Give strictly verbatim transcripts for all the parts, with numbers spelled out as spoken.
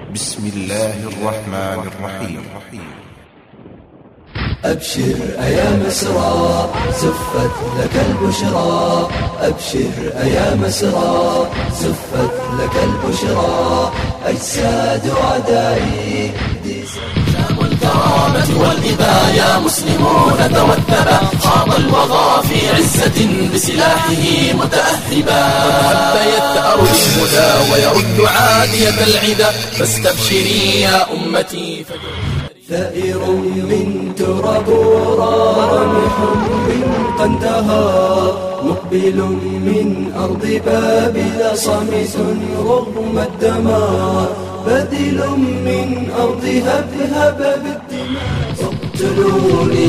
بسم الله الرحمن الرحيم. أبشر أيا مسرى زفت لك البشرى، أبشر أيا مسرى زفت لك البشرى، أجساد عدائي شام الكرامة والإباء يا مسلمون توثبا، خاض الوغى في عزة بسلاحه متأهبا، حتى يتأرض المدى ويرد عادية العدا، فاستبشري يا أمتي ثائر من تراب رامح من قندها، مقبل من أرض بابل صامت رغم الدماء، بدل من أرض هبهب بالدماء، اقتلوني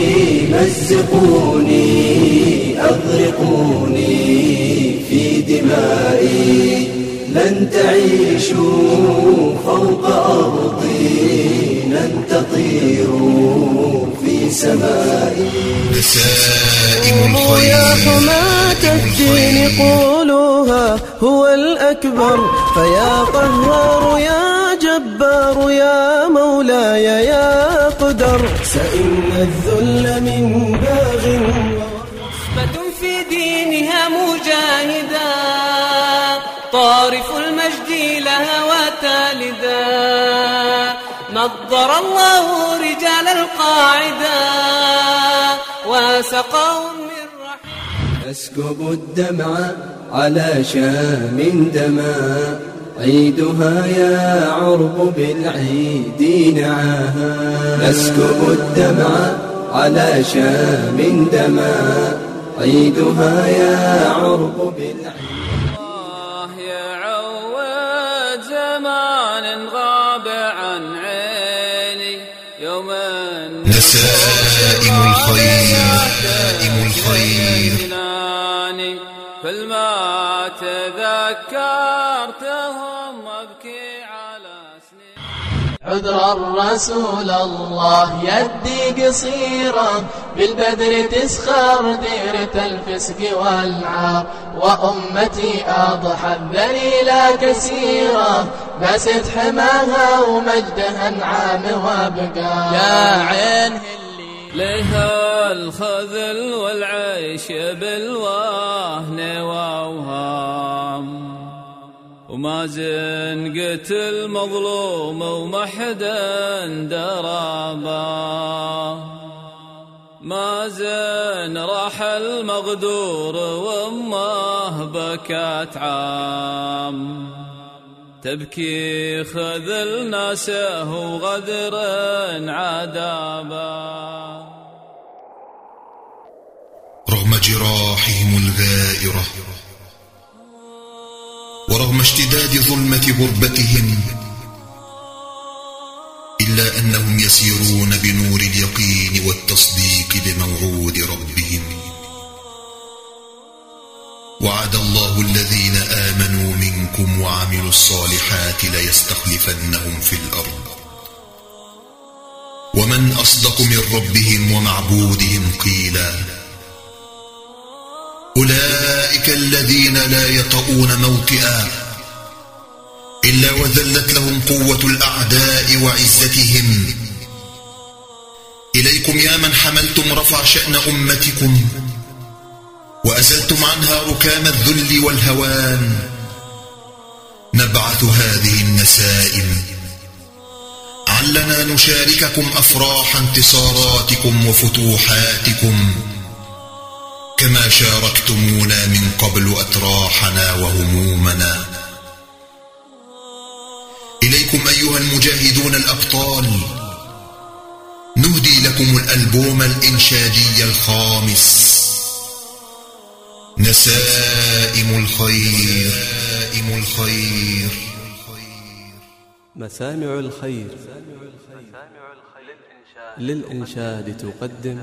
مزقوني أغرقوني في دمائي، لن تعيشوا فوق أرضي، لن تطيروا في سمائي. نسائم الخير يا حماة الدين قولوها هو الأكبر، فيا قهار يا جبار يا مولاي يا قدر، سئمنا الذل من باغ نخبة في دينها مجاهدا، طارف المجد لها وتالدا، نضر الله رجال القاعدة وسقاهم من رحيم. أسكب الدمع على شام دما، عيدها يا عرب بالعيد نعاها، أسكب الدمع على شام دما، عيدها يا عرب بالعيد. يا عود زمان غاب عن عيني يوم نسائم الخير نسائم الخير، فلما تذكرتهم أبكي على سنين. عذر الرسول الله يدي قصيرة، بالبدر تسخر ديرة الفسق والعار، وأمتي أضحت ذليلا كثيرة، بست حماها ومجدها العام وابقى. يا عين لها الخذل والعيش بالوهن ووهام، وما زين قتل مظلوم ومحدا درابا، ما زين راح المغدور وامه بكت عام، تبكي خذل ناسه وغدر عذابا. رغم جراحهم الغائرة ورغم اشتداد ظلمة غربتهم، إلا أنهم يسيرون بنور اليقين والتصديق بموعود ربهم. وعد الله الذين آمنوا منكم وعملوا الصالحات ليستخلفنهم في الأرض، ومن أصدق من ربهم ومعبودهم قيلا. أولئك الذين لا يطؤون موطئا إلا وذلت لهم قوة الأعداء وعزتهم. إليكم يا من حملتم رفع شأن أمتكم وأزلتم عنها ركام الذل والهوان، نبعث هذه النسائم علنا نشارككم أفراح انتصاراتكم وفتوحاتكم، كما شاركتمونا من قبل أتراحنا وهمومنا. إليكم أيها المجاهدون الأبطال، نهدي لكم الألبوم الإنشادي الخامس، نسائم الخير نسائم الخير. مسامع الخير للإنشاد تقدم.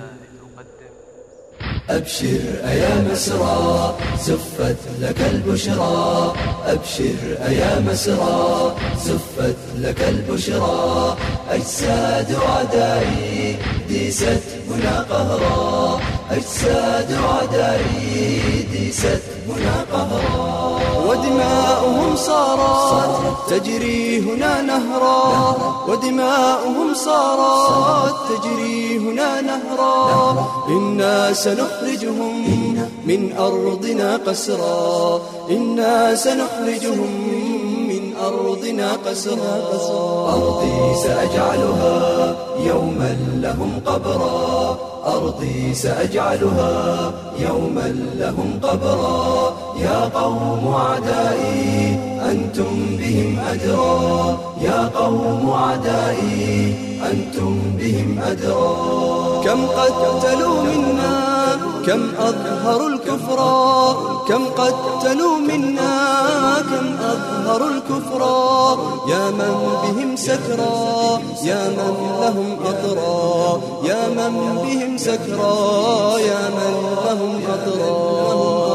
أبشر أيا مسرى زفت لك البشرى، أبشر أيا مسرى زفت لك البشرى، أجساد عدائي ديست هنا قهرا، أجساد عدائي ديست هنا قهرا. ودماؤهم صارت تجري هنا نهرا، ودماؤهم صارت تجري هنا نهرا. إنا سنخرجهم من أرضنا قسرا، إنا سنخرجهم من أرضنا قسرا. أرضي سأجعلها يوما لهم قبرا، أرضي سأجعلها يوما لهم قبرا. يا قوم أعدائي أنتم بهم أدرى، يا قوم أعدائي أنتم بهم أدرى. كم قتلوا منا كم أظهروا الكفر، كم قتلوا منا كم أظهروا الكفر. يا من بهم سكرى، يا من لهم أطرى، يا من بهم سكرى، يا من لهم أطرى.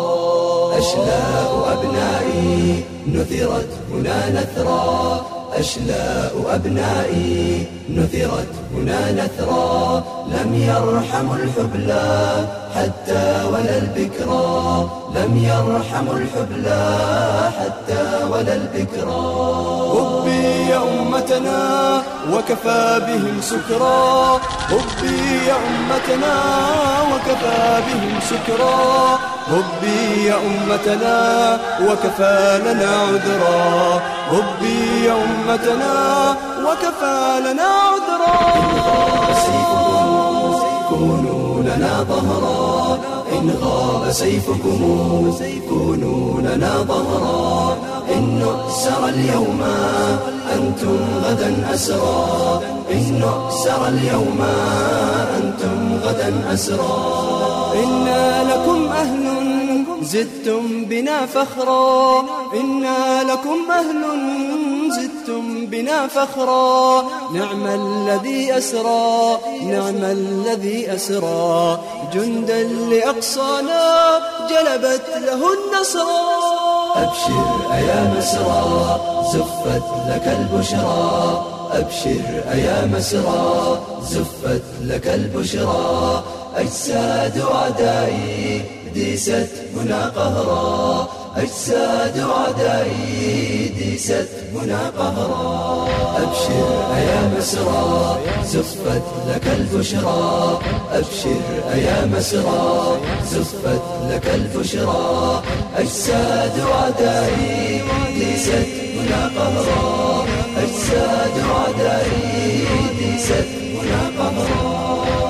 أشلاء أبنائي نثرت هنا نثرا، أشلاء أبنائي نثرت هنا نثرا. لم يرحم الحبلى حتى ولا البكرى، لم يرحم الحبلى حتى ولا البكرى. هبي يا أمتنا وكفى بهم سكرا، هبي يا أمتنا وكفى بهم سكرا. هبي يا أمتنا وكفى لنا عذرا، هبي يا أمتنا وكفى لنا عذرا. إن غاب سيفكم كونوا لنا ظهرا، إن غاب سيفكم كونوا لنا ظهرا. إن نؤسر اليوم أنتم غدا أسرى، إن نؤسر اليوم أنتم غدا أسرى. إنا لكم أهل زدتم بنا فخرا، إنا لكم أهل زدتم بنا فخرا. نعم الذي أسرى، نعم الذي أسرى. جندا لأقصانا جلبت له النصرى. أبشر أيا مسرى زفت لك البشرى، أبشر أيا مسرى زفت لك البشرى. أجساد أعدائي ديست هنا قهرا، أجساد أعدائي ديست هنا قهرا. أبشر أيا مسرى زفت لك البشرى، أبشر أيا مسرى زفت لك البشرى. أجساد أعدائي ديست هنا قهرا، أجساد أعدائي ديست هنا قهرا.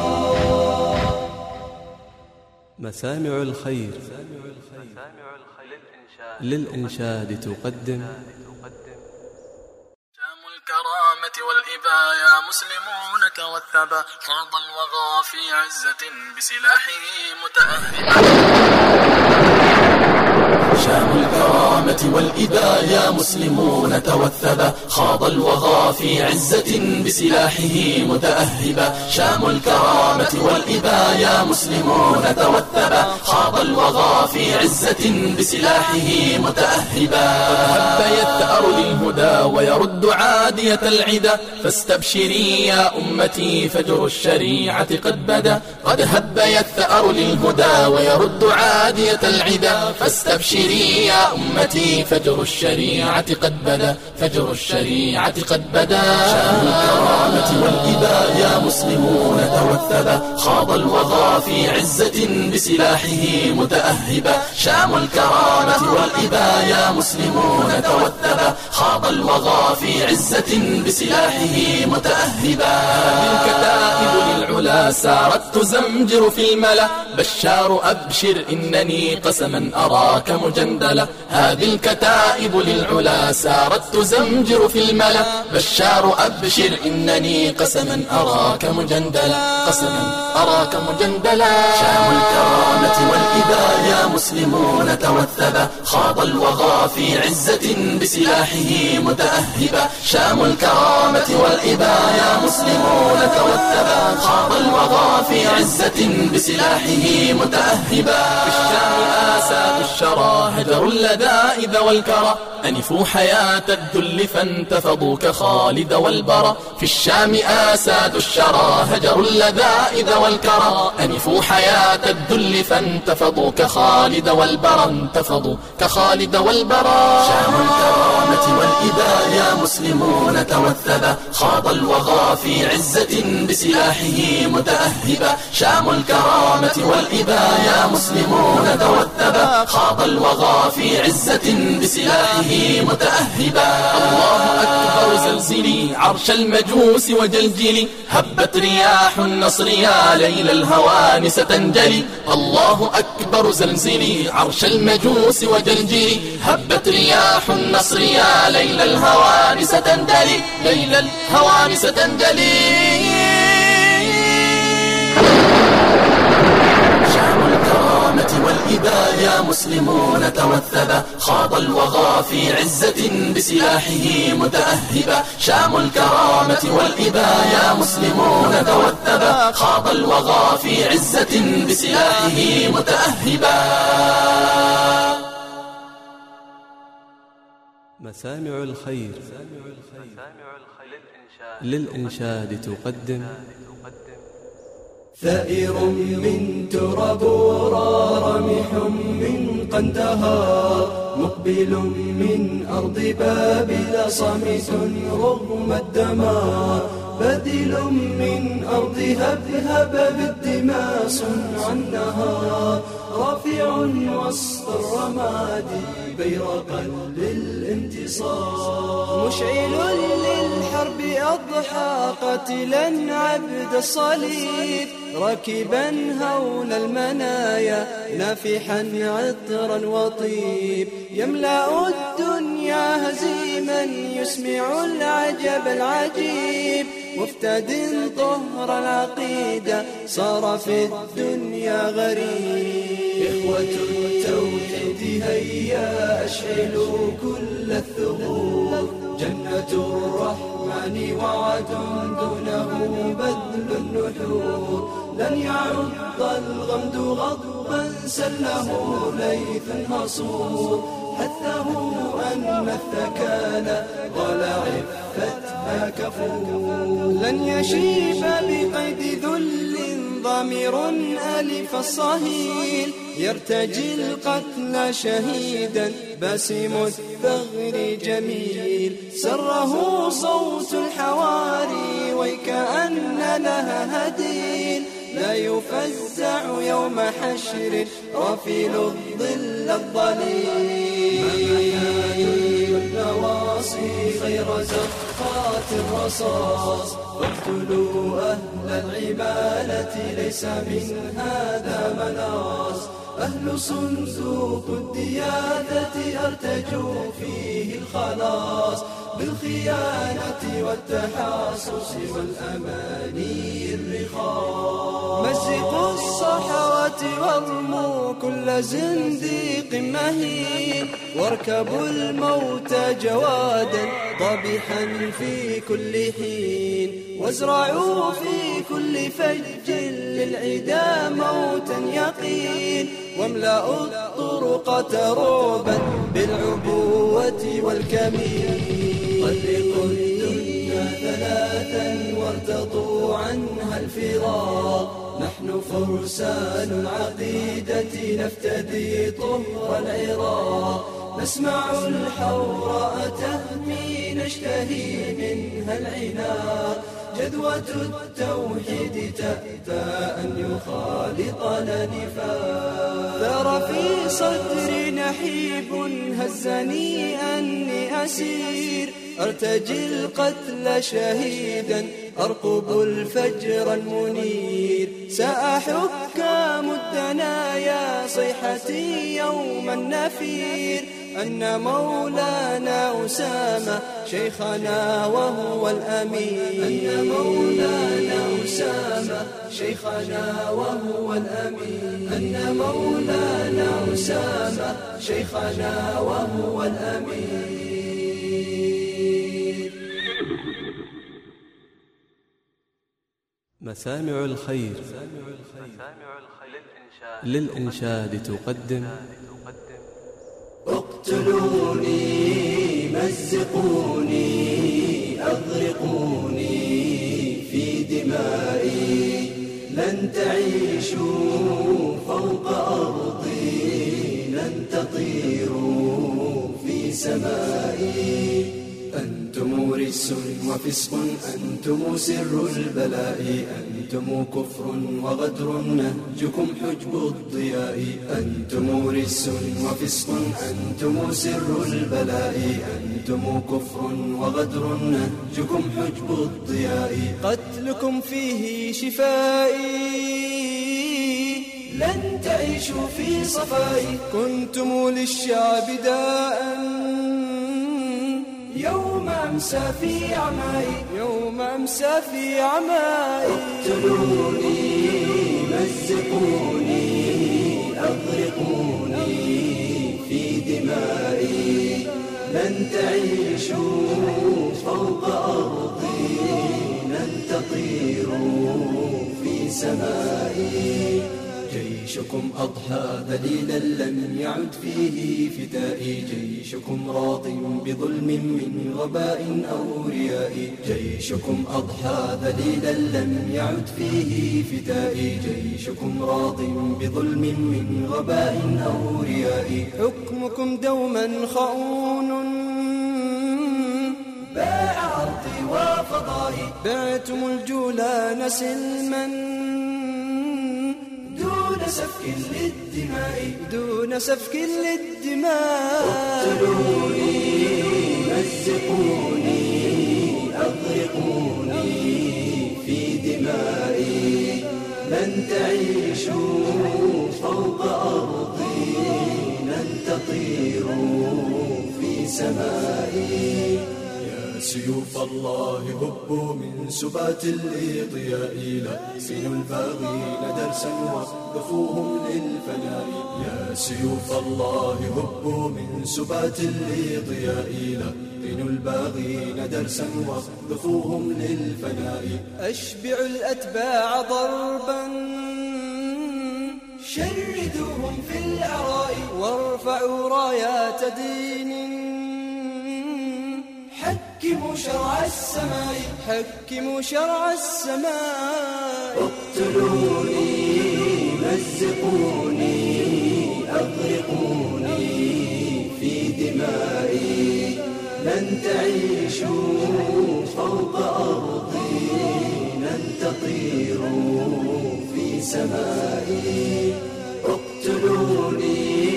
مسامع الخير للإنشاد تقدم. شام الكرامة والإباء يا مسلمون توثبا، خاض الوغى في عزة بسلاحه متأهبا. شام الكرامة والإباء يا مسلمون توثبا، خاض الوغى في عزة بسلاحه متأهبا. شام الكرامة والإباء يا مسلمون توثبا، خاض الوغى في عزة بسلاحه متأهبا. هب يثأر للهدى ويرد عادية العدا، فاستبشري يا أمتي فجر الشريعة قد بدا. قد هب يثأر للهدى ويرد عادية العدا، فاستبشري يا أمتي فجر الشريعة قد بدا، فجر الشريعة قد بدا. شام الكرامة والإباء يا مسلمون توثبا، خاض الوغى في عزة بسلاحه متأهبا. شام الكرامة والإباء يا مسلمون توثبا، خاض الوغى في عزة بسلاحه متأهبا. هذه الكتائب للعلا سارت تزمجر في الملا، بشار أبشر إنني قسما أراك مجندلا. هذه الكتائب للعلا سارت تزمجر في الملا، بشار أبشر إنني قسما أراك مجندلا، قسما أراك مجندلا. شام الكرامة والإباء يا مسلمون توثبا، خاض الوغى في عزة بسلاحه متأهبا. شام الكرامة والإباء يا مسلمون توثبا، خاض الوغى في عزة بسلاحه متأهبا. في الشام آساد الشرى هجروا اللذائذ والكرى أنفوا حياة الذل فانتفضوا كخالد والبرى في الشام آساد الشرى هجروا اللذائذ والكرى أنفوا حياة الذل فانتفضوا كخالد والبرى انتفضوا كخالد والبرى شام الكرامة والإباء يا مسلمون توثبا خاض الوغى في عزة بسلاحه متأهبا شام الكرامة والإباء يا مسلمون توثبا خاض الوغى في عزة بسلاحه متأهبا الله أكبر زلزلي عرش المجوس وجلجلي هبت رياح النصر يا ليل الهوان ستنجلي الله أكبر زلزلي عرش المجوس وجلجلي هبت رياح النصر يا ليل الهوان ستنجلي ليل الهوان ستنجلي والإباء يا مسلمون توثبا خاض الوغى في عزة بسلاحه متأهبا شام الكرامة والإباء يا مسلمون توثبا خاض الوغى في عزة بسلاحه متأهبا مسامع الخير للإنشاد تقدم ثائر من ترابورا رمح من قندهار مقبل من أرض بابل صامت رغم الدمار بدل من أرض هبهب بالدماء صنع النهار رافع وسط الرماد بيرقا للانتصار مشعل للحرب أضحى قاتلا عبد الصليب راكبا هول المنايا نافحا عطرا وطيب يملأ الدنيا هزيما يسمع العجب العجيب مفتد طهر العقيدة صار في الدنيا غريب إخوة التوحيد هيا أشعلوا كل الثغور جنة الرحمن وعد دونه بذل النحور لن يعض الغمد غضبا سله ليث هصور حثه أن الثكالى قال عفتها كفور لن يشيب بقيد ذل ضمير ألف الصهيل يرتجي القتل شهيدا باسم الثغر جميل سره صوت الحواري ويكأن لها هديل لا يفزع يوم حشر رفيل الظل الظليل النواصي غير زخات الرصاص واقتلوا أهل العبالة ليس من هذا مناص أهل صندوق الديادة أرتجوا فيه الخلاص بالخيانة والتحاصص والأماني الرخاص مزقوا الصحوات وارموا كل زنديق مهين واركبوا الموت جوادا ضبحا في كل حين وازرعوا في كل فج للعدا موتا يقين واملأوا الطرقة رعبا بالعبوة والكمين طلقوا الدنيا ثلاثا وارتضوا عنها الفراق نحن فرسان العقيدة نفتدي طهر العراق نسمع الحوراء تهمي نشتهي منها العناق جدوى التوحيد تأتى أن يخالطنا نفاق ثار في صدري نحيب هزني أني أسير أرتجي القتل شهيدا أرقب الفجر المنير سأحكام الدنايا صيحتي يوم النفير أن مولانا أسامة شيخنا وهو الأمين أن مولانا أسامة شيخنا وهو الأمين أن مولانا أسامة شيخنا وهو الأمين. مسامع الخير للإنشاد تقدم اقتلوني مزقوني أغرقوني في دمائي، لن تعيشوا فوق أرضي، لن تطيروا في سمائي. أنتم رجس وفسق، أنتم سر البلاء، أنتم كفر وغدر نهجكم حجب الضياء. أنتم رجس وفسق، أنتم سر البلاء، أنتم كفر وغدر نهجكم حجب الضياء. قتلكم فيه شفائي، لن تعيشوا في صفائي. كنتم للشعب داء، يوم أمسى في عمائي، يوم أمسى في عمائي. اقتلوني مزقوني أغرقوني في دمائي، لن تعيشوا فوق أرضي، لن تطيروا في سمائي. جيشكم أضحى ذليلا لم يعد فيه فدائي، جيشكم راض بظلم من غباء أو رياء. جيشكم أضحى ذليلا لم يعد فيه فدائي، جيشكم راض بظلم من غباء أو رياء. حكمكم دوما خؤون، باع أرضي وفضائي. بعتم الجولان سلما دون سفك للدماء، دون سفك للدماء. اقتلوني مزقوني أغرقوني في دمائي، لن تعيشوا فوق أرضي، لن تطيروا في سمائي. سيوف الله هبوا من سبات الإضياء، لأسنوا الباغين درسا وقفوهم للفناء. يا سيوف الله هبوا من سبات الإضياء، لأسنوا الباغين درسا وقفوهم للفناء. أشبعوا الأتباع ضربا، شردوهم في الأراء. وارفعوا رايات دين، حكموا شرع السماء، حكموا شرع السماء. اقتلوني مزقوني أغرقوني في دمائي، لن تعيشوا فوق أرضي، لن تطيروا في سمائي. اقتلوني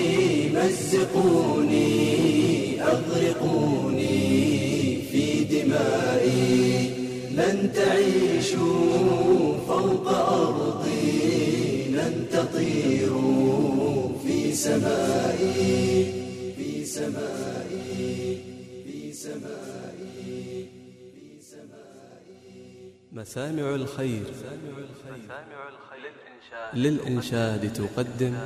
مزقوني أغرقوني في دمائي، لن تعيشوا فوق أرضي، لن تطيروا في سمائي، في سمائي، في سمائي، في سمائي. مسامع الخير للإنشاد تقدم.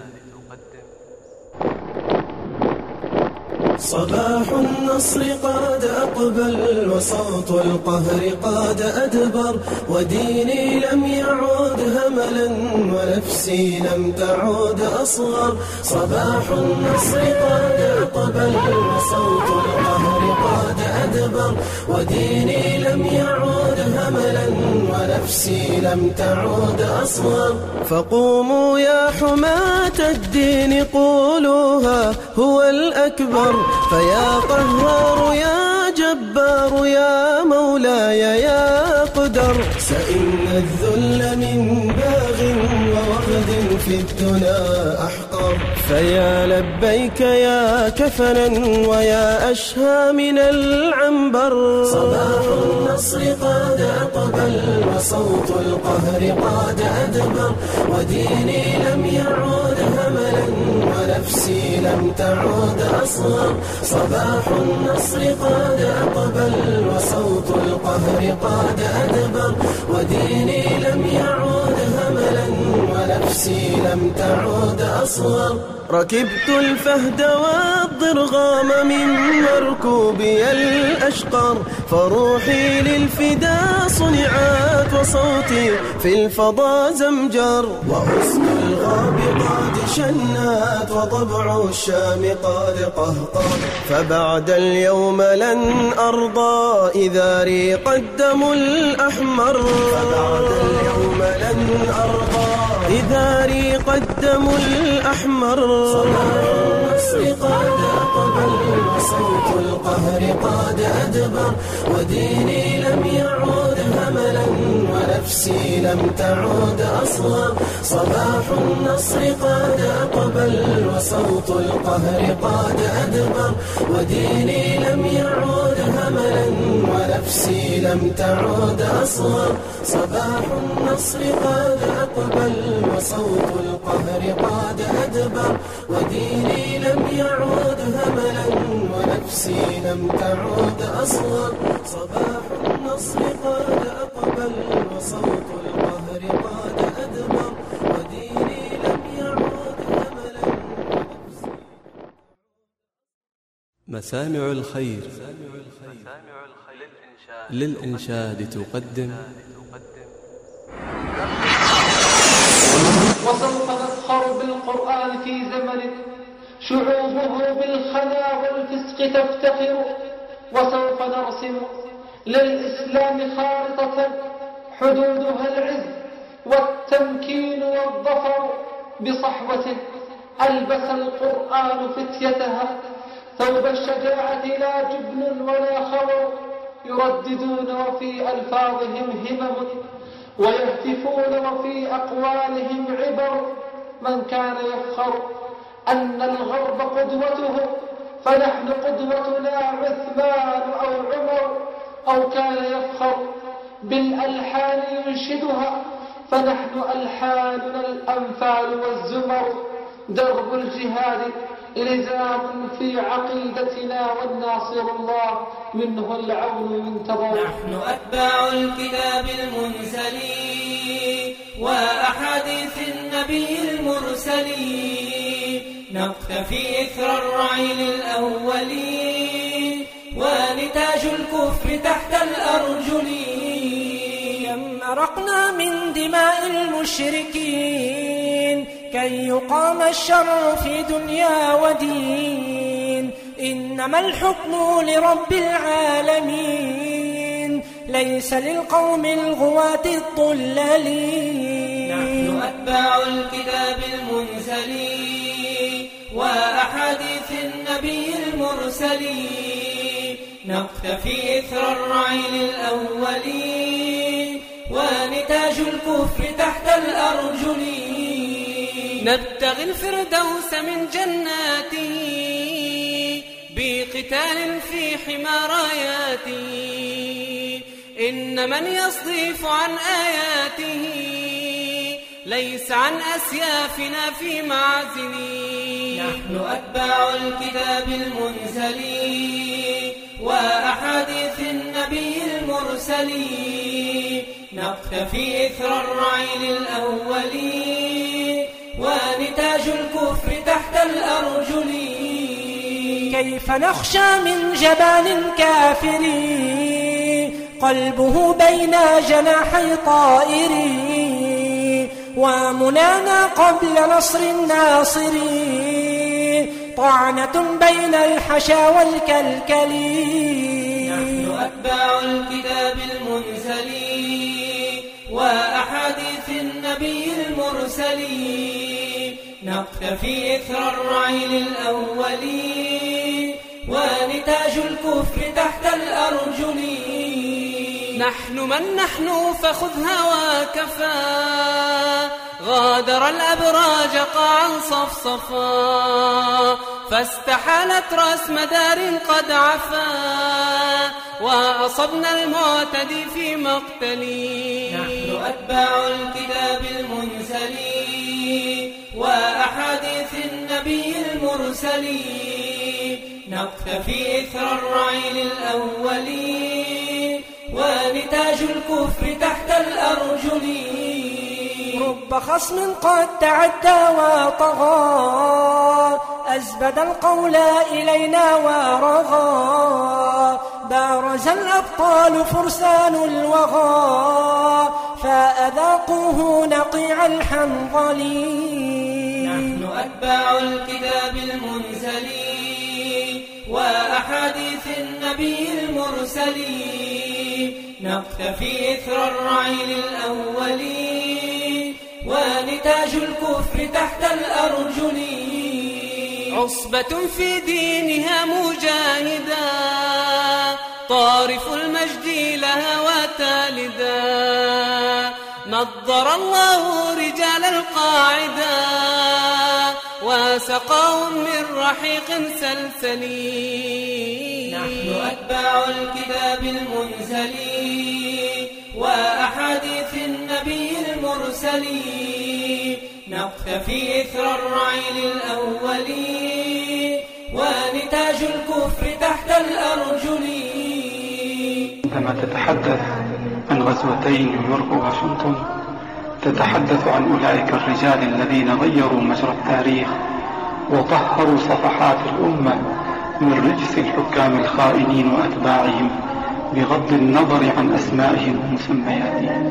صباح النصر قد أقبل، وصوت القهر قد أدبر، وديني لم يعود هملا، ونفسي لم تعود أصغر. صباح النصر قد أقبل، وصوت القهر قد أدبر، وديني لم يعود هملا، ونفسي لم تعود أصغر. فقوموا يا حماة الدين قولوها هو الأكبر، فيا قهار يا جبار يا مولاي يا قدر. سئن الذل من باغ ووغد في الدنا أحقر، فيا لبيك يا كفنا ويا أشهى من العنبر. صباح النصر قد أقبل، وصوت القهر قد أدبر، وديني لم يعود هملا، ونفسي لم تعود أصغر. صباح النصر قد أقبل، وصوت القهر قد أدبر، وديني لم يعود هملا، ونفسي لم تعود أصغر. ركبت الفهد والضرغام من مركوبي الأشقر، فروحي للفدا صنعت وصوتي في الفضا زمجر. وأسد الغاب قد شنات وضبع الشام قد قهقر، فبعد اليوم لن أرضى إذا ريق الدم الأحمر. فبعد اليوم لن أرضى إذا ريق الدم الأحمر. صلاح النصر قد أقبل وصوت القهر قد أدبر، وديني لم يعود هملا ونفسي لم تعود أصغر. صباح النصر قد أقبل وصوت القهر قد أدبر، وديني لم يعود هملا ونفسي لم تعود أصغر. صباح النصر قد أقبل وصوت القهر قد أدبر، وديني لم يعود هملا ونفسي لم تعود أصغر. صباح النصر قد أقبل وصوت القهر قد أدبر، وديني لم يعود هملا ونفسي. مسامع الخير للإنشاد تقدم. وسوف نفخر بالقرآن في زمن شعوبه بالخنا والفسق تفتخر، وسوف نرسم للإسلام خارطة حدودها العز والتمكين والظفر. بصحوة ألبس القرآن فتيتها ثوب الشجاعة لا جبن ولا خور، يرددون وفي ألفاظهم همم ويهتفون وفي أقوالهم عبر. من كان يفخر أن الغرب قدوته فنحن قدوتنا عثمان أو عمر، أو كان يفخر بالألحان ينشدها فنحن ألحاننا الأنفال والزمر. درب الجهاد إلزام في عقيدتنا والناصر الله منه العون منتظر. نحن أتباع الكتاب المنزل وأحاديث النبي المرسل، نقتفي إثر الرعيل الأولين ونتاج الكفر تحت الأرجل. كم أرقنا من دماء المشركين كي يقام الشر في دنيا ودين، إنما الحكم لرب العالمين ليس للقوم الغواة الضلالين. نحن أتباع الكتاب المنزل وأحاديث النبي المرسل، نقتفي إثر الرعيل الأولين ونتاج الكفر تحت الأرجل. نبتغي الفردوس من جناته بقتال في حمى راياته، إن من يصدف عن آياته ليس عن أسيافنا في معزل. نحن أتباع الكتاب المنزل وأحاديث النبي المرسل، نقتفي إثر الرعيل الأولين ونتاج الكفر تحت الأرجل. كيف نخشى من جبان كافر قلبه بين جناحي طائر، ومنانا قبل نصر الناصر طعنة بين الحشا والكلكل. نحن أتباع الكتاب المنزل وأحاديث النبي المرسل، نقتفي إثر الرعيل الأولين ونتاج الكفر تحت الأرجل. نحن من نحن فخذ هوى كفا، غادر الأبراج قاعا صفصفا، فاستحالت رسم دار قد عفا، وأصبنا المعتدي في مقتلي. نحن أتباع الكتاب المنزل وأحاديث النبي المرسل، نقتفي إثر الرعيل الأولين ونتاج الكفر تحت الأرجل. رب خصم قد تعدى وطغى أزبد القول إلينا ورغى بارز الأبطال فرسان الوغى فأذاقوه نقيع الحنظلي. نحن أتباع الكتاب المنزل وأحاديث النبي المرسل نقتفي إثر الرعيل الأول ونتاج الكفر تحت الأرجل. عصبة في دينها مجاهدا طارف المجد لها وتالدا نضر الله رجال القاعدة وسقاهم من رحيق سلسلي. نحن أتباع الكتاب المنزل وأحاديث النبي المرسل نقتفي إثر الرعيل الأول ونتاج الكفر تحت الأرجل. عندما تتحدث عن غزوتي نيويورك وواشنطن تتحدث عن أولئك الرجال الذين غيروا مجرى التاريخ وطهروا صفحات الأمة من رجس الحكام الخائنين وأتباعهم بغض النظر عن أسمائهم ومسمياتهم.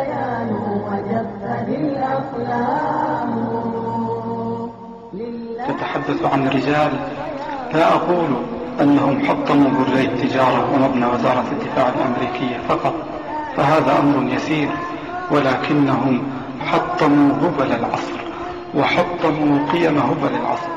تتحدث عن رجال لا أقول أنهم حطموا برجي التجارة ومبنى وزارة الدفاع الأمريكية فقط، فهذا أمر يسير، ولكنهم حطموا هبل العصر وحطموا قيم هبل العصر.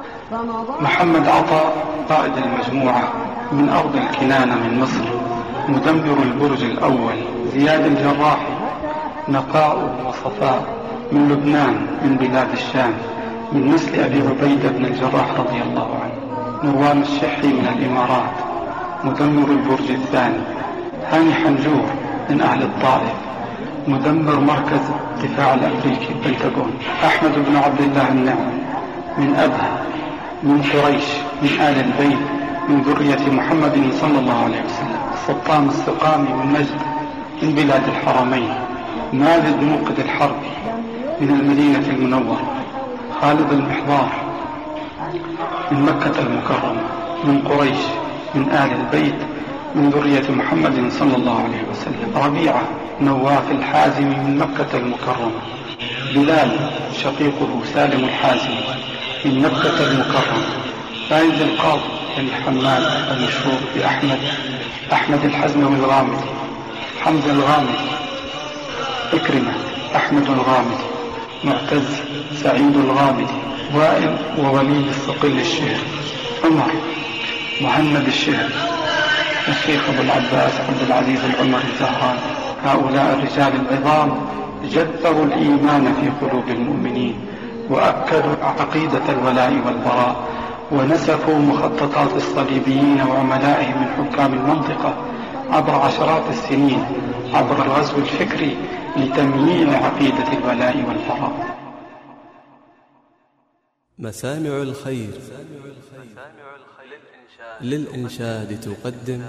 محمد عطاء قائد المجموعة من أرض الكنانة من مصر مدمر البرج الأول. زياد الجراحي نقاء وصفاء من لبنان من بلاد الشام من نسل أبي عبيدة بن الجراح رضي الله عنه. نوان الشحي من الإمارات مدمر البرج الثاني. هاني حنجور من أهل الطائف مدمر مركز الدفاع الأمريكي البنتاغون. أحمد بن عبد الله النعم من أبها من قريش من آل البيت من ذرية محمد صلى الله عليه وسلم. السطام السقامي من نجد من بلاد الحرمين. مالد موقد الحربي من المدينة المنورة. خالد المحضار من مكة المكرمة من قريش من آل البيت من ذرية محمد صلى الله عليه وسلم. ربيعة نواف الحازمي من مكة المكرمة. بلال شقيقه سالم الحازمي من مكة المكرمة. فايز القاضي بن حماد المشهور بأحمد أحمد الحزموي الغامدي. حمزة الغامدي. إكرمة أحمد الغامدي. معتز سعيد الغامدي. وائل ووليد الصقل الشهري. عمر مهند الشهري. الشيخ أبو العباس عبد العزيز العمري الزهراني. هؤلاء الرجال العظام جذبوا الإيمان في قلوب المؤمنين وأكدوا عقيدة الولاء والبراء ونسفوا مخططات الصليبيين وعملائهم من حكام المنطقة عبر عشرات السنين عبر الغزو الفكري لتمييع عقيدة الولاء والبراء. مسامع الخير للإنشاد تقدم.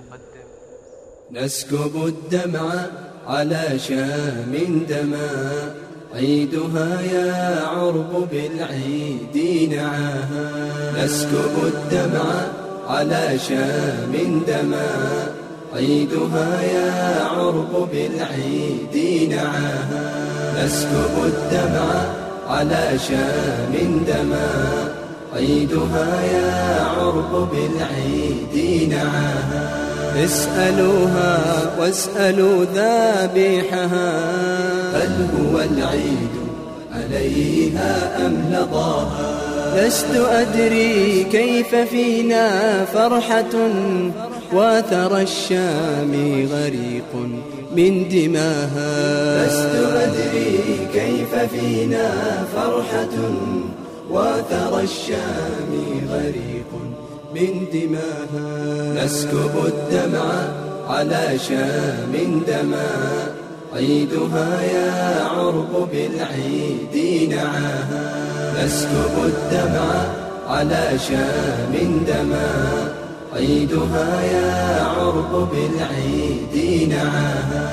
نسكب الدمع على شام دما عيدها يا عرب بالعيد نعاها. نسكب الدمع على شام دما عيدها يا عرب بالعيد نعاها. نسكب الدمع على شام دما عيدها يا عرب بالعيد نعاها. اسألوها واسألوا ذابحها هل هو العيد عليها أم لضاها. لست أدري كيف فينا فرحة وثرى الشام غريق من دماها. لست أدري كيف فينا فرحة وثرى الشام غريق من دماها. نسكب الدمع على شام دما عيدها يا عرب بالعيد نعاها. نسكب الدمع على شام دما عيدها يا عرب بالعيد نعاها.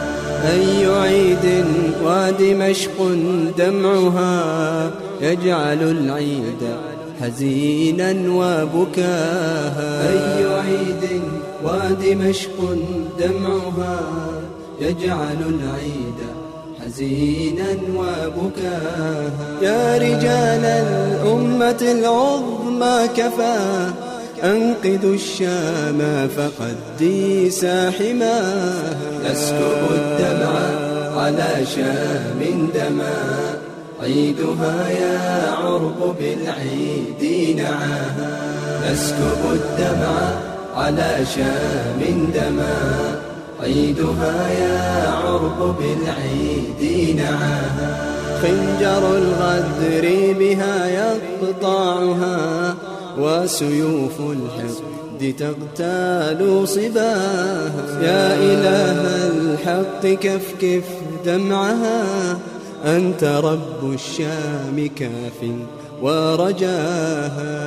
أي عيد ودمشق دمعها يجعل العيد حزينا وبكاها. أي عيد ودمشق دمعها يجعل العيد حزينا وبكاها. يا رجال الأمة العظمى كفى أنقذوا الشام فقدي حماها. نسكب الدمع على شام دما عيدها يا عرب بالعيد نعاها. نسكب الدمع على شام دما عيدها يا عرب بالعيد نعاها. خنجر الغدر بها يقطعها وسيوف الحقد تغتال صباها. يا إله الحق كفكف دمعها أنت رب الشام كاف ورجاها.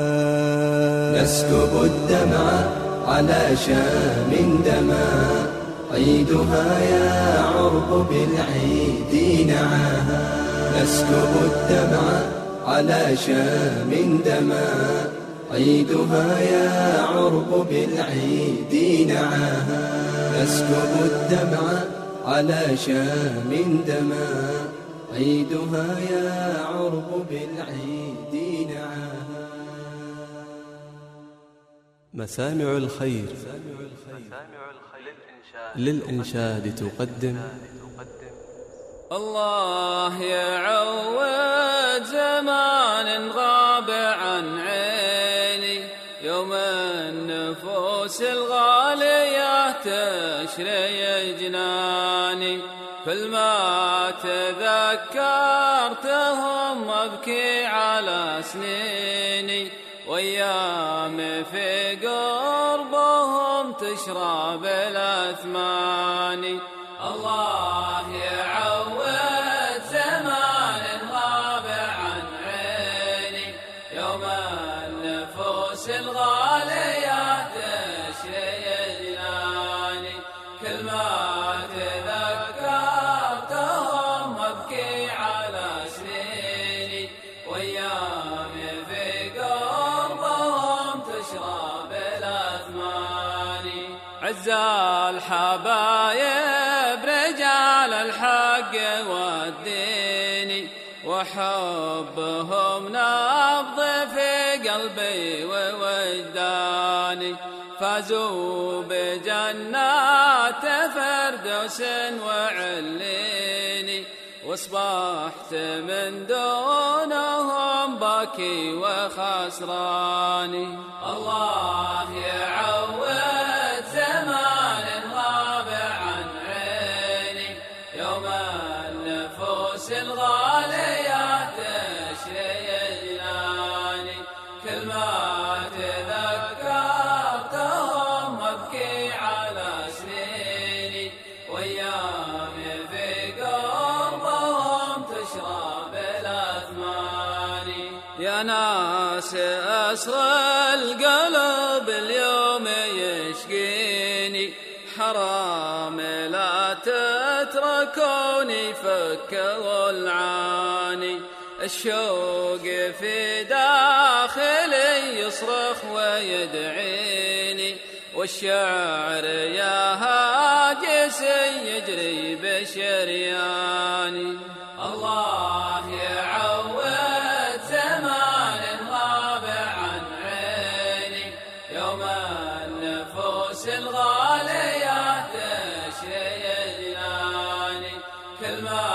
نسكب الدمع على شام دما عيدها يا عرب بالعيد نعاها. نسكب الدمع على شام دما عيدها يا عرب بالعيد نعاها. نسكب الدمع على شام دما عيدها يا عرب بالعيد نعاها. مسامع الخير للإنشاد تقدم. الله يعود زمان غاب عن عيني يوم النفوس الغالية تشري جناني. كل ما تذكرتهم أبكي على سنيني وأيام في قربهم تشرب الأثماني. الله يعود زمان غاب عن عيني يوم النفوس الغالية تشري جناني. كل ما تذكرتهم أبكي على سنيني وأيام في قربهم تشرب الأثماني. عز الحبايب رجال الحق والدين وحبهم نبض في قلبي ووجداني. فازوا بجنات فردوس وعليني واصبحت من دونهم باكي وخسراني. الله يعود زمان غاب عن عيني يوم النفوس الغالية تشري جناني. كل ما تذكرتهم أبكي على سنيني وأيام في قربهم تشرب الأثماني. يا ناس أسرى القلب اليوم يشقيني حرام لا تتركوني فكوا العاني. الشوق في داخلي يصرخ ويدعيني والشعر يا هاجس يجري بشرياني. الله يعود زمان غاب عن عيني يوم النفوس الغالية تشري جناني. كل ما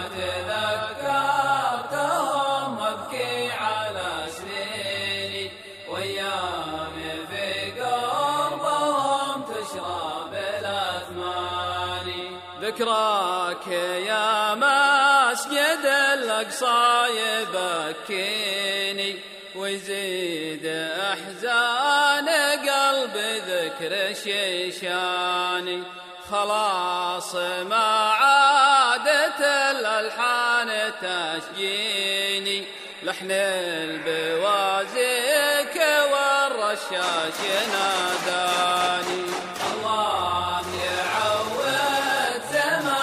تذكرتهم أبكي على سنيني وأيام في قربهم تشرب الأثماني. ذكراك يا مسجد الأقصى يبكيني ويزيد أحزان قلبي ذكر شيشاني. خلاص ما عادت الألحان تشجيني لحن البوازيك والرشاش ناداني. الله يعود زمان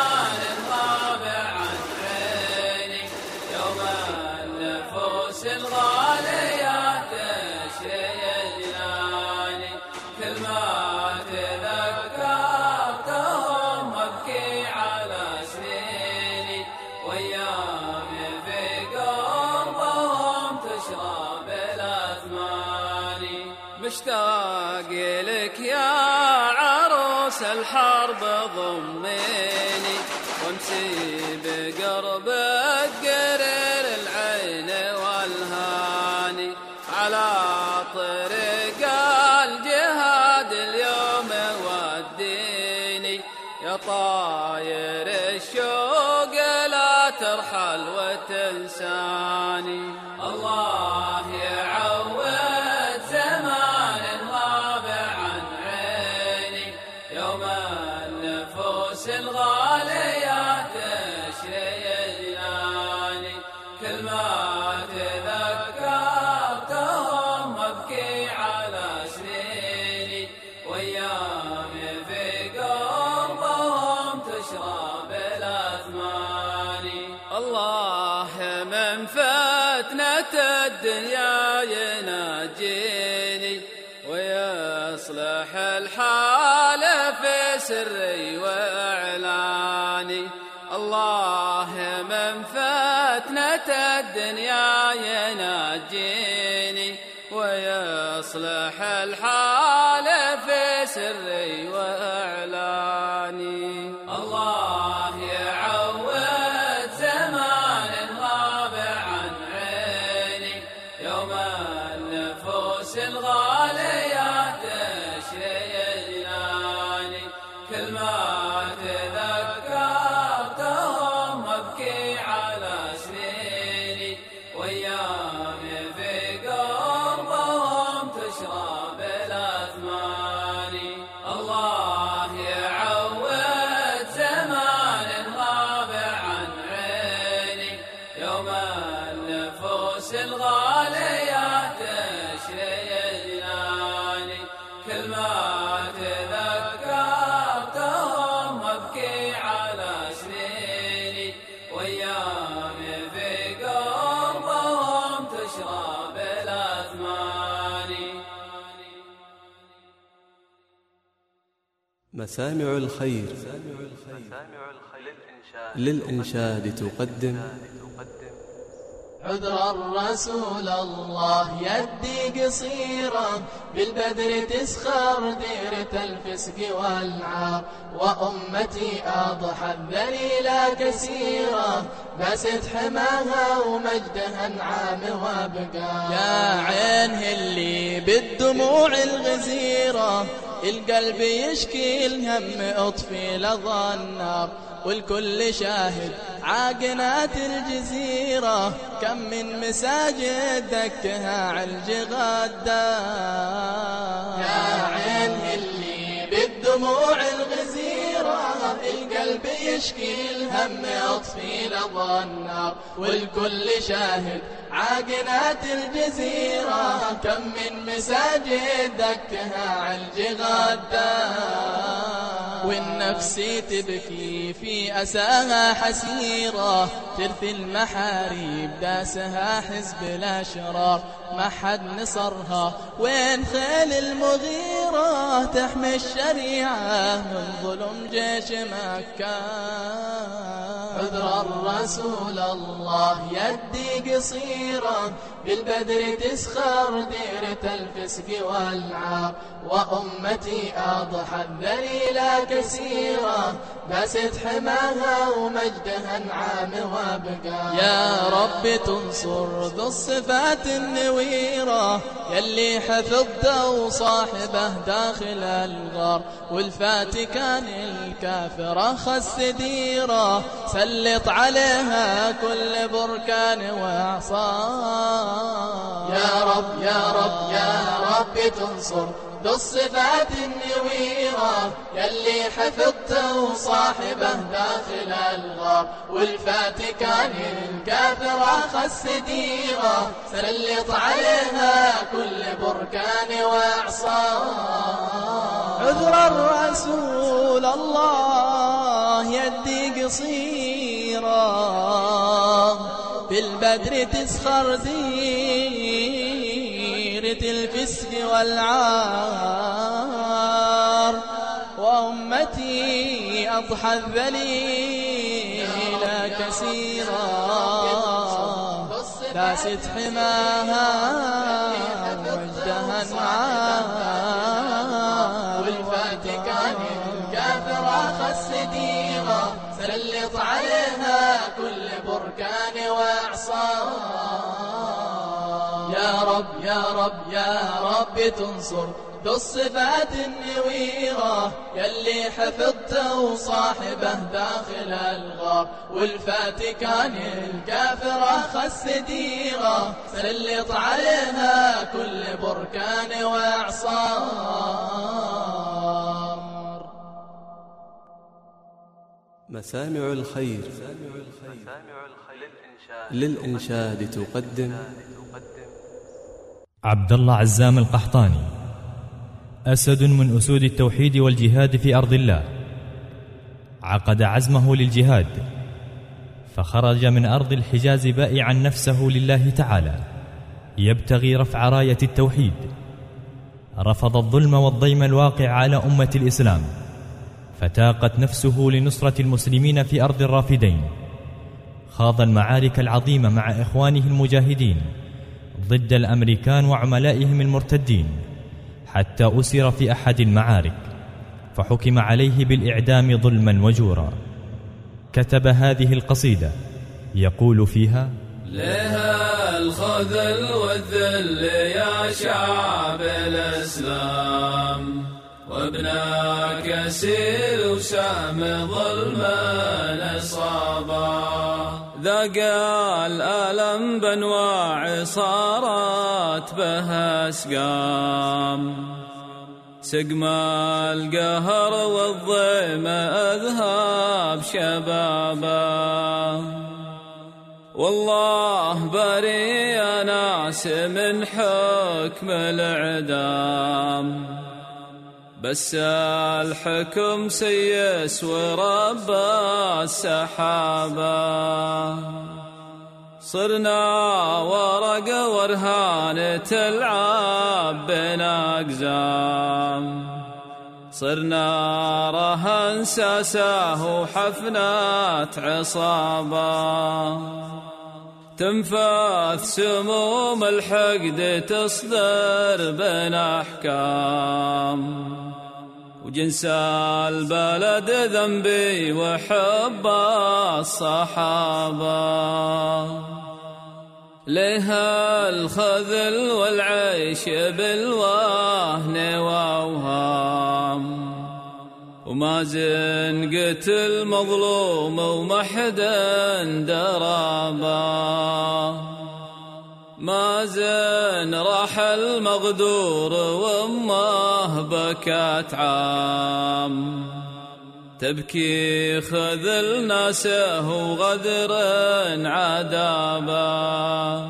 باقي لك يا عروس الحرب ضميني وامسي بقربك قرر العين والهاني على طريق الجهاد اليوم وديني يا طاير الشوق لا ترحل وتنساني. الله يعود زمان غاب عن عيني يوم النفوس الغالية تشرياني كل ما تذكرتهم أبكي على سنيني وأيامي في قربهم تشرب الأثماني. الله من فتنة الدنيا يناجيني ويصلح الحال في سري وإعلاني. الله من فتنة الدنيا يناجيني ويصلح الحال في سري وإعلاني. الله يعود زمان غاب عن عيني يوم النفوس الغالية تشرياني كل ما تذكرتهم أبكي على سنيني وأيامي في قربهم تشرب الأثماني. الله يعود زمان غاب عن عيني يوم النفوس الغالية تشرياني كل ما تذكرتهم أبكي على سنيني وأيامي في قربهم تشرب الأثماني. مسامع الخير للإنشاد تقدم عذر الرسول الله يدي قصيرة بالبدر تسخر ديرة الفسق والعار وأمتي أضحت ذليلا كثيرة بست حماها ومجدها انعام وابقى. يا عين اللي بالدموع الغزيرة القلب يشكي الهم اطفي لظى النار والكل شاهد عاقنات الجزيرة كم من مساجد دكها علج غدار. يا عين اللي بالدموع الغزيرة القلب يشكي الهم اطفي لظى النار والكل شاهد عاقنات الجزيرة كم من مساجد دكها علج غدار. والنفس تبكي في أساها حسيرة ترثي المحاريب داسها حزب الأشرار ما حد نصرها وين خيل المغيرة تحمي الشريعة من ظلم جيش مكة. عذر الرسول الله يدي قصيرة بالبدر تسخر ديرة الفسق والعار وأمتي أضحت ذليلا كثيرة بست حماها ومجدها انعام وابقى. يا رب تنصر ذو الصفات النويرة يلي حفظته وصاحبه داخل الغار والفاتكان الكافرة خس ديرة سلط عليها كل بركان وإعصار. يا رب يا رب يا رب تنصر ذو الصفات النويرة يلي حفظته وصاحبه داخل الغار والفاتكان الكافرة خس ديرة سلط عليها كل بركان وإعصار. عذر الرسول الله يدي قصيرة بالبدر تسخر ديرة الفسق والعار وأمتي أضحت ذليلا كثيرا داست حماها وجدها النعام ديرة سلط عليها كل بركان وإعصار. يا رب يا رب يا رب تنصر ذو الصفات النويرة يلي حفظته صاحبه داخل الغار، والفاتكان الكافرة خس ديرة سلط عليها كل بركان وإعصار. مسامع الخير للإنشاد تقدم عبد الله عزام القحطاني. أسد من أسود التوحيد والجهاد في أرض الله، عقد عزمه للجهاد فخرج من أرض الحجاز بائعا نفسه لله تعالى يبتغي رفع راية التوحيد. رفض الظلم والضيم الواقع على أمة الإسلام، فتاقت نفسه لنصرة المسلمين في أرض الرافدين. خاض المعارك العظيمة مع إخوانه المجاهدين ضد الأمريكان وعملائهم المرتدين، حتى أسر في أحد المعارك فحكم عليه بالإعدام ظلما وجورا. كتب هذه القصيدة يقول فيها: لها الخذل والذل يا شعب الإسلام، وابنك يسير وسام ظلما إصابا. ذاق الألم بأنواع صارت بها سقام، سقم القهر والضيم أذهب شبابا. والله بري يا ناس من حكم الإعدام، بس الحكم سيس ورب السحابة. صرنا ورق ورهان تلعب بنا أقزام، صرنا رهن ساساه وحفنات عصابة. تنفث سموم الحقد تصدر بنا أحكام، وجنس البلد ذنبي وحب الصحابة. لها الخذل والعيش بالوهن وأوهام، وما زن قتل مظلوم ومحدا درابا. ما زن راح المغدور وامه بكت عام، تبكي خذل ناسه وغدر عذابا.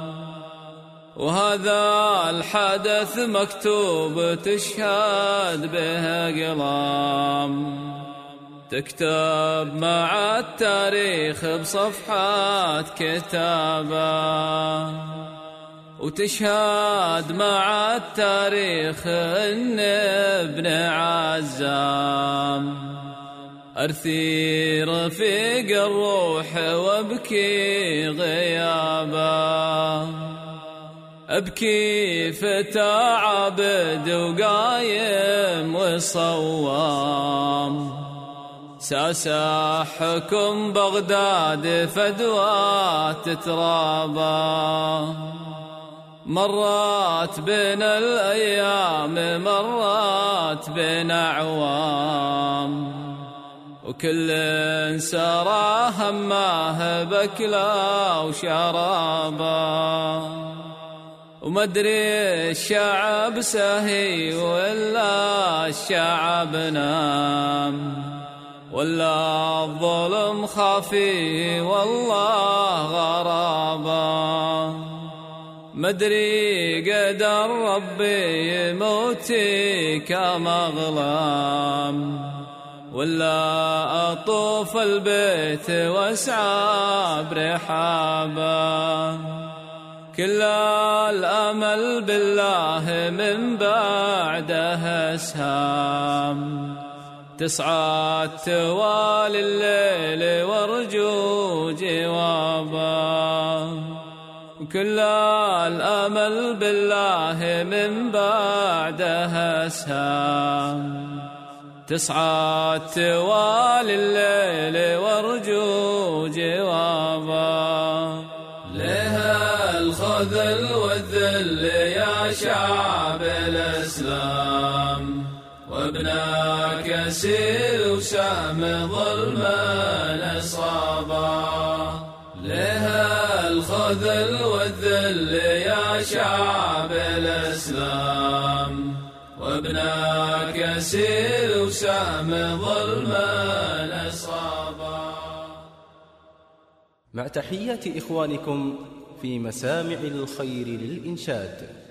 وهذا الحدث مكتوب تشهد به قلام، تكتب مع التاريخ بصفحات كتابا. وتشهد مع التاريخ ان ابن عزام أرثي رفيق الروح وابكي غيابا. أبكي فتى عابد وقايم وصوام، ساسا حكم بغداد فدوات ترابا. مرات بين الأيام مرات بين أعوام، وكل سرى هماه بكلا وشرابا. ومدري الشعب سهي ولا الشعب نام، ولا الظلم خافي والله غرابا. مدري قدر ربي يموتي كمغلام، ولا أطوف البيت واسعى برحابا. كل الأمل بالله من بعده أسهام، تسعى توالي الليل وارجو جوابا. كل الأمل بالله من بعده أسهام، تصعد توالي الليل وارجو جوابا. لها الخذل والذل يا شعب الإسلام، وابنك يسير وشام ظلما أصابا. لها الخذل والذل يا شعب الإسلام، وابنك يسير وشام ظلما أصابا. مع تحيات إخوانكم في مسامع الخير للإنشاد.